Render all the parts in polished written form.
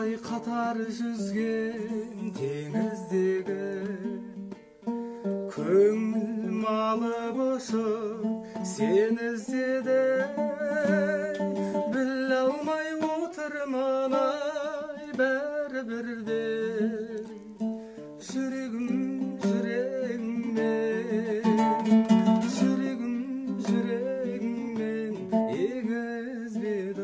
қатар жүзген теңіздегі көңіл малып ұшып сені іздеді, біле алмай отырмын ай бәрібірде жүрегім жүрегіммен егізбеді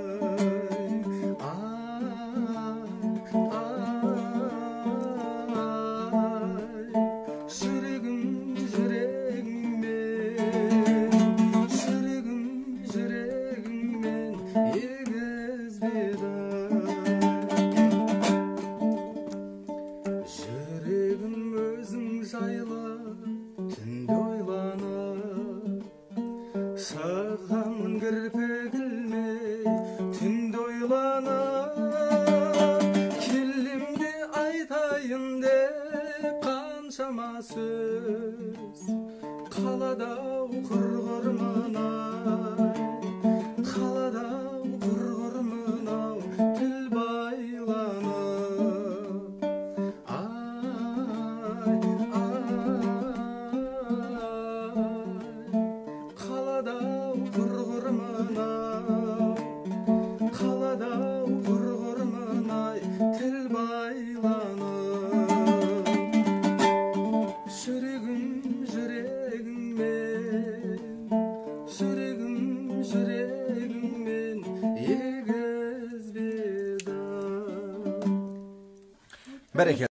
жүрегіммен егізбеді. Жүрегім өзің жайлы түнде ойланып, шығамын кірпік ілмей түнде ойланып, келем де айтайын деп қаншама сөз, қалада құрғырмын ай, қалада құрғырмын ау тіл байланып, қалада құрғырмын ау, қалада құрғырмын ай тіл байланып, жүрегіммен егізбеді. Бәрекелді.